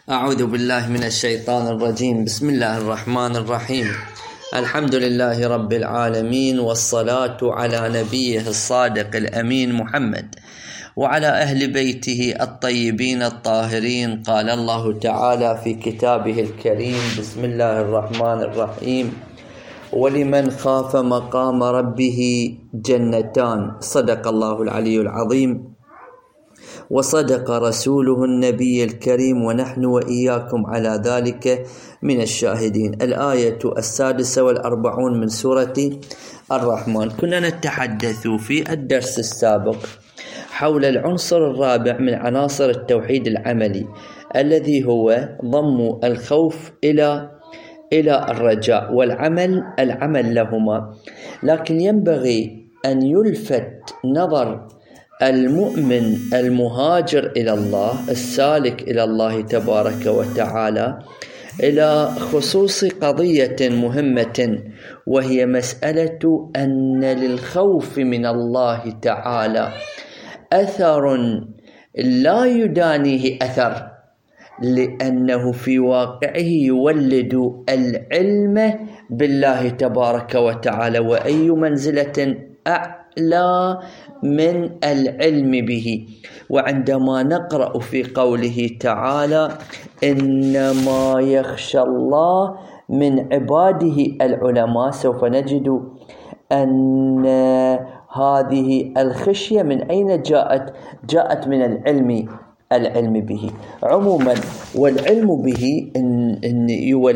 أعوذ بالله من الشيطان الرجيم. بسم الله الرحمن الرحيم. الحمد لله رب العالمين، والصلاة على نبيه الصادق الأمين محمد وعلى أهل بيته الطيبين الطاهرين. قال الله تعالى في كتابه الكريم: بسم الله الرحمن الرحيم: ولمن خاف مقام ربه جنتان. صدق الله العلي العظيم وصدق رسوله النبي الكريم، ونحن وإياكم على ذلك من الشاهدين. الآية 46 من سورة الرحمن. كنا نتحدث في الدرس السابق حول العنصر الرابع من عناصر التوحيد العملي، الذي هو ضم الخوف إلى الرجاء والعمل لهما. لكن ينبغي أن يلفت نظر المؤمن المهاجر إلى الله، السالك إلى الله تبارك وتعالى، إلى خصوص قضية مهمة، وهي مسألة أن للخوف من الله تعالى أثر لا يدانيه أثر، لأنه في واقعه يولد العلم بالله تبارك وتعالى، وأي منزلة أعلى من العلم به. وعندما نقرأ في قوله تعالى: إنما يخشى الله من عباده العلماء، سوف نجد أن هذه الخشية من أين جاءت من العلم به عموما. والعلم به إن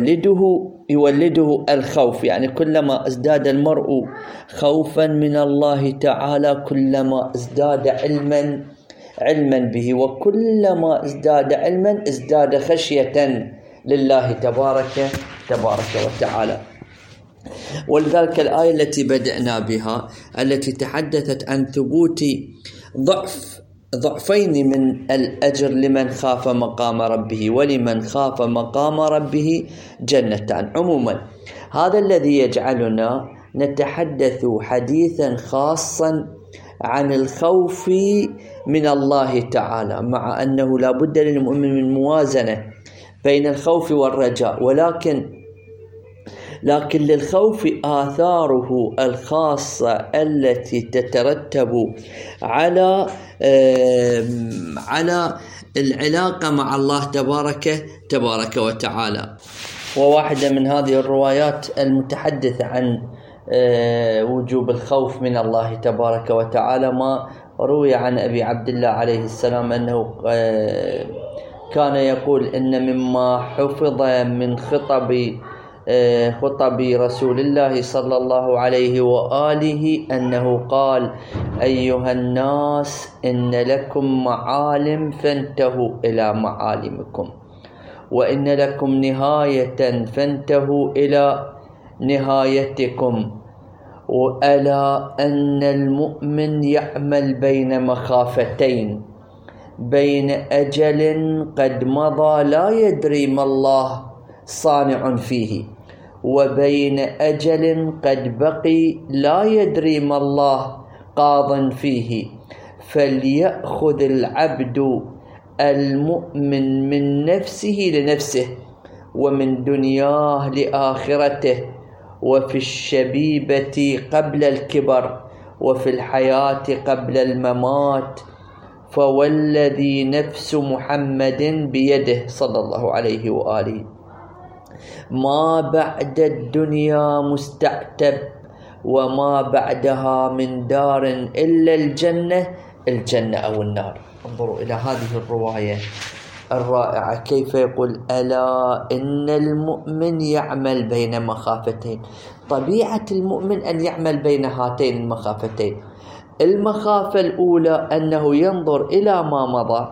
يولده الخوف، يعني كلما ازداد المرء خوفا من الله تعالى كلما ازداد علما به، وكلما ازداد علما ازداد خشية لله تبارك وتعالى. ولذلك الآية التي بدأنا بها، التي تحدثت عن ثبوت ضعفين من الأجر لمن خاف مقام ربه، ولمن خاف مقام ربه جنتان. عموما هذا الذي يجعلنا نتحدث حديثا خاصا عن الخوف من الله تعالى، مع أنه لا بد للمؤمن من موازنة بين الخوف والرجاء، لكن للخوف آثاره الخاصة التي تترتب على العلاقة مع الله تبارك وتعالى. وواحدة من هذه الروايات المتحدثة عن وجوب الخوف من الله تبارك وتعالى ما روي عن أبي عبد الله عليه السلام أنه كان يقول: إن مما حفظ من خطب رسول الله صلى الله عليه وآله أنه قال: أيها الناس، إن لكم معالم فانتهوا إلى معالمكم، وإن لكم نهاية فانتهوا إلى نهايتكم، وألا أن المؤمن يعمل بين مخافتين، بين أجل قد مضى لا يدري ما الله صانع فيه، وبين أجل قد بقي لا يدري ما الله قاض فيه. فليأخذ العبد المؤمن من نفسه لنفسه، ومن دنياه لآخرته، وفي الشبيبة قبل الكبر، وفي الحياة قبل الممات. فوالذي نفس محمد بيده صلى الله عليه وآله، ما بعد الدنيا مستعتب، وما بعدها من دار إلا الجنة أو النار. انظروا إلى هذه الرواية الرائعة، كيف يقول: ألا إن المؤمن يعمل بين مخافتين. طبيعة المؤمن أن يعمل بين هاتين المخافتين. المخافة الأولى أنه ينظر إلى ما مضى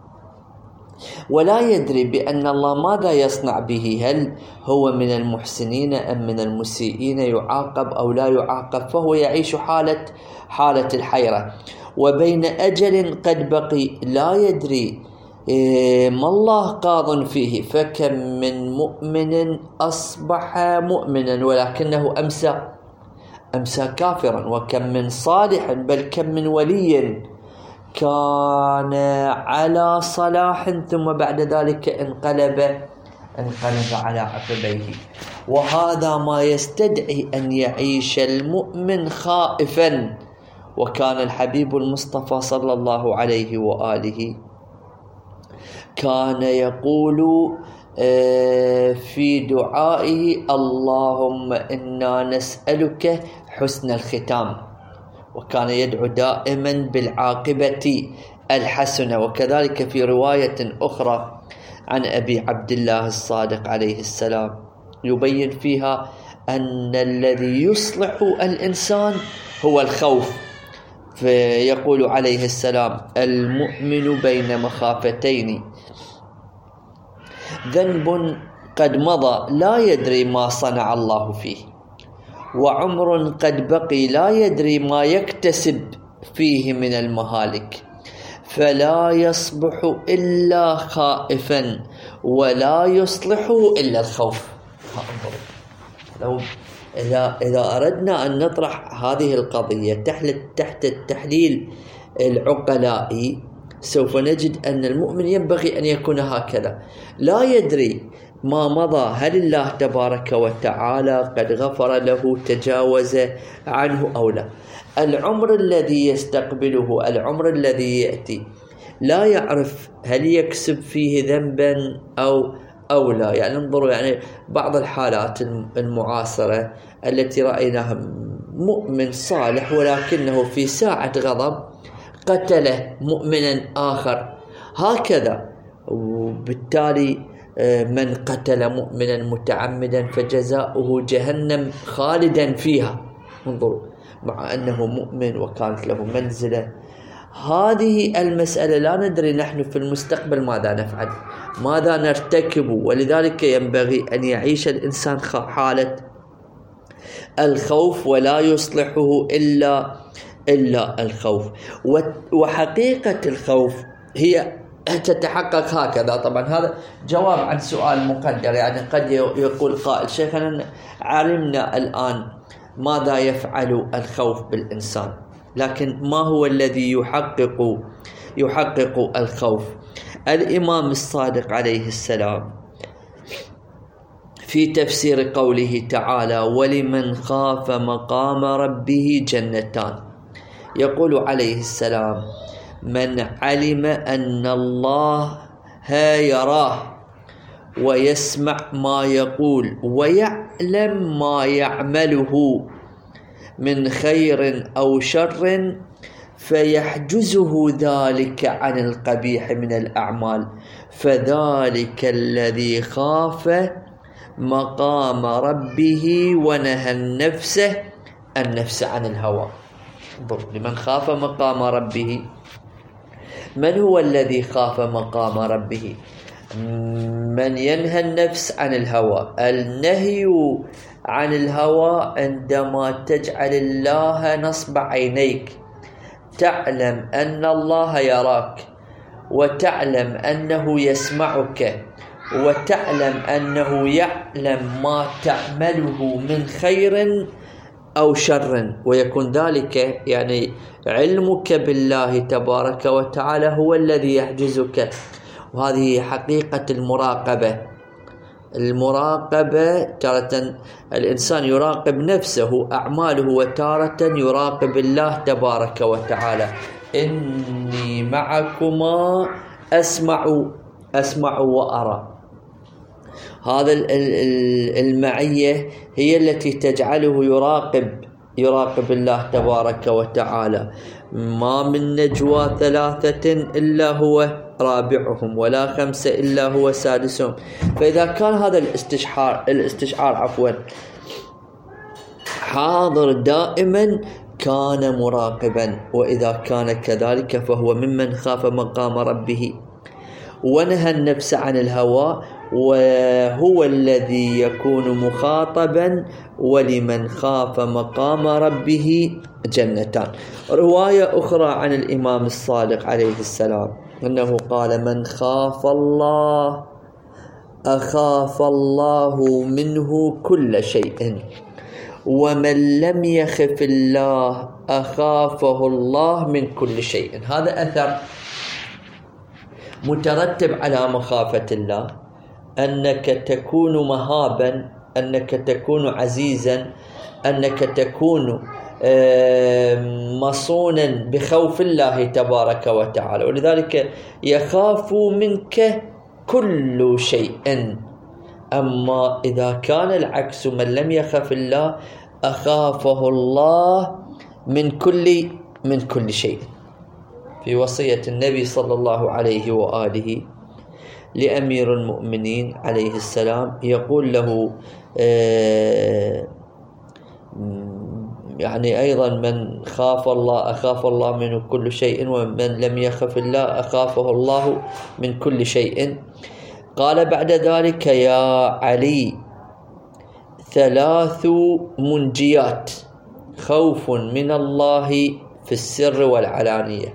ولا يدري بأن الله ماذا يصنع به، هل هو من المحسنين أم من المسيئين، يعاقب أو لا يعاقب، فهو يعيش حالة الحيرة. وبين أجل قد بقي لا يدري ما الله قاض فيه، فكم من مؤمن أصبح مؤمنا ولكنه أمسى كافرا، وكم من صالح، بل كم من ولي كان على صلاح ثم بعد ذلك انقلب على عقبيه. وهذا ما يستدعي أن يعيش المؤمن خائفا. وكان الحبيب المصطفى صلى الله عليه وآله كان يقول في دعائه: اللهم إنا نسألك حسن الختام. وكان يدعو دائما بالعاقبة الحسنة. وكذلك في رواية أخرى عن أبي عبد الله الصادق عليه السلام يبين فيها أن الذي يصلح الإنسان هو الخوف. فيقول عليه السلام: المؤمن بين مخافتين، ذنب قد مضى لا يدري ما صنع الله فيه، وعمر قد بقي لا يدري ما يكتسب فيه من المهالك، فلا يصبح إلا خائفا ولا يصلح إلا الخوف. إذا أردنا أن نطرح هذه القضية تحت التحليل العقلائي سوف نجد أن المؤمن ينبغي أن يكون هكذا، لا يدري ما مضى، هل الله تبارك وتعالى قد غفر له، تجاوز عنه أو لا. العمر الذي يستقبله، العمر الذي يأتي، لا يعرف هل يكسب فيه ذنبا أو لا. يعني انظروا، يعني بعض الحالات المعاصرة التي رأيناها مؤمن صالح ولكنه في ساعة غضب قتل مؤمنا آخر هكذا، وبالتالي من قتل مؤمنا متعمدا فجزاؤه جهنم خالدا فيها. انظروا، مع أنه مؤمن وكانت له منزلة. هذه المسألة لا ندري نحن في المستقبل ماذا نفعل، ماذا نرتكب. ولذلك ينبغي أن يعيش الإنسان حالة الخوف ولا يصلحه إلا الخوف. وحقيقة الخوف هي تتحقق هكذا. طبعا هذا جواب عن سؤال مقدر. يعني قد يقول قائل: شيخنا علمنا الآن ماذا يفعل الخوف بالإنسان، لكن ما هو الذي يحقق الخوف؟ الإمام الصادق عليه السلام في تفسير قوله تعالى: ولمن خاف مقام ربه جنتان، يقول عليه السلام: من علم أن الله يراه ويسمع ما يقول ويعلم ما يعمله من خير أو شر فيحجزه ذلك عن القبيح من الأعمال، فذلك الذي خاف مقام ربه ونهى النفس عن الهوى. لمن خاف مقام ربه، من هو الذي خاف مقام ربه؟ من ينهى النفس عن الهوى. النهي عن الهوى عندما تجعل الله نصب عينيك، تعلم أن الله يراك، وتعلم أنه يسمعك، وتعلم أنه يعلم ما تعمله من خير أو شر، ويكون ذلك يعني علمك بالله تبارك وتعالى هو الذي يحجزك. وهذه حقيقة المراقبة. تارة الإنسان يراقب نفسه أعماله، وتارة يراقب الله تبارك وتعالى. إني معكما أسمع وأرى. هذا المعية هي التي تجعله يراقب الله تبارك وتعالى. ما من نجوى 3 إلا هو رابعهم، ولا 5 إلا هو سادسهم. فإذا كان هذا الاستشعار حاضر دائما كان مراقبا. وإذا كان كذلك فهو ممن خاف مقام ربه ونهى النفس عن الهوى، وهو الذي يكون مخاطبا. ولمن خاف مقام ربه جنتان. رواية أخرى عن الإمام الصادق عليه السلام أنه قال: من خاف الله أخاف الله منه كل شيء، ومن لم يخف الله أخافه الله من كل شيء. هذا أثر مترتب على مخافة الله، أنك تكون مهابا، أنك تكون عزيزا، أنك تكون مصونا بخوف الله تبارك وتعالى، ولذلك يخاف منك كل شيء. أما إذا كان العكس، من لم يخف الله أخافه الله من كل شيء. في وصية النبي صلى الله عليه وآله لأمير المؤمنين عليه السلام يقول له يعني أيضا من خاف الله أخاف الله من كل شيء، ومن لم يخف الله أخافه الله من كل شيء. قال بعد ذلك: يا علي 3 منجيات: خوف من الله في السر والعلانية،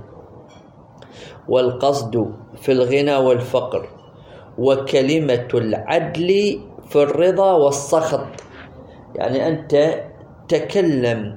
والقصد في الغنى والفقر، وكلمة العدل في الرضا والسخط. يعني أنت تكلم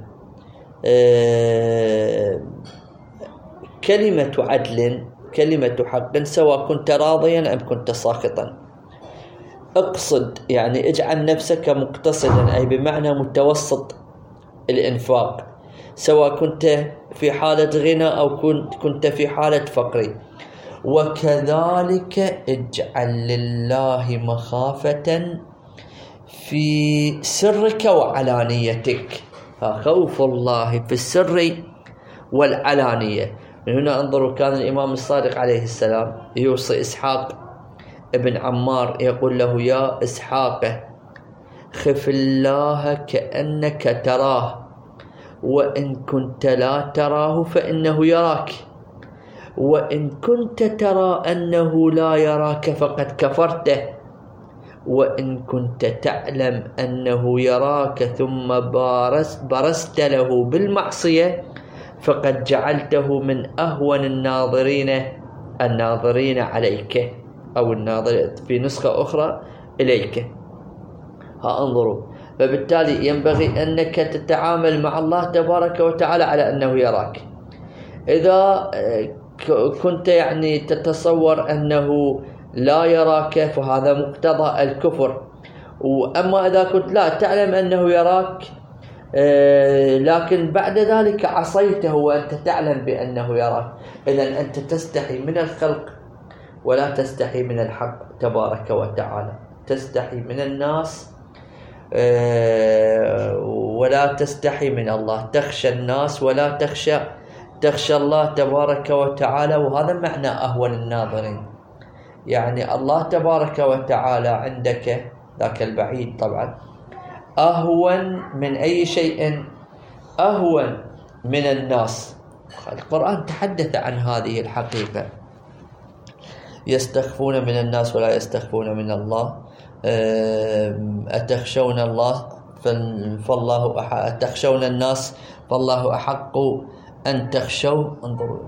كلمة عدل، كلمة حق، سواء كنت راضيا أم كنت ساخطا. اقصد، يعني اجعل نفسك مقتصدا، أي بمعنى متوسط الإنفاق، سواء كنت في حالة غنى أو كنت في حالة فقر. وكذلك اجعل لله مخافة في سرك وعلانيتك. خوف الله في السر والعلانية. من هنا انظروا، كان الإمام الصادق عليه السلام يوصي إسحاق ابن عمار، يقول له: يا إسحاق خف الله كأنك تراه، وإن كنت لا تراه فإنه يراك، وإن كنت ترى أنه لا يراك فقد كفرته، وإن كنت تعلم أنه يراك ثم برست له بالمعصية فقد جعلته من أهون الناظرين عليك، أو الناظر في نسخة أخرى إليك. انظروا، فبالتالي ينبغي أنك تتعامل مع الله تبارك وتعالى على أنه يراك. إذا كنت يعني تتصور أنه لا يراك فهذا مقتضى الكفر. وأما إذا كنت لا تعلم أنه يراك لكن بعد ذلك عصيته وأنت تعلم بأنه يراك، إذن أنت تستحي من الخلق ولا تستحي من الحق تبارك وتعالى، تستحي من الناس ولا تستحي من الله، تخشى الناس ولا تخشى الله تبارك وتعالى. وهذا معنى أهون الناظرين، يعني الله تبارك وتعالى عندك ذاك البعيد طبعا أهون من أي شيء، أهون من الناس. القرآن تحدث عن هذه الحقيقة: يستخفون من الناس ولا يستخفون من الله، أتخشون الله فالله أتخشون الناس فالله أحق أن تخشوا. انظروا،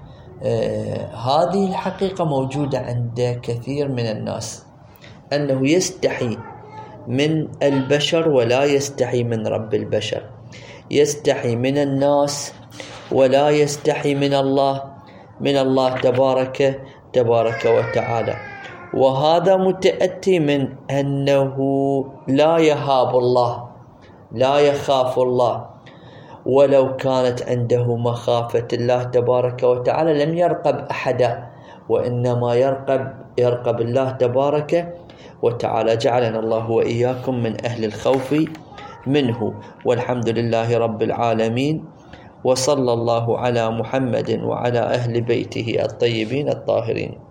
هذه الحقيقة موجودة عند كثير من الناس، أنه يستحي من البشر ولا يستحي من رب البشر، يستحي من الناس ولا يستحي من الله تبارك وتعالى. وهذا متأتي من أنه لا يهاب الله، لا يخاف الله، ولو كانت عنده مخافة الله تبارك وتعالى لم يرقب أحدا، وإنما يرقب الله تبارك وتعالى. جعلنا الله وإياكم من أهل الخوف منه، والحمد لله رب العالمين، وصلى الله على محمد وعلى أهل بيته الطيبين الطاهرين.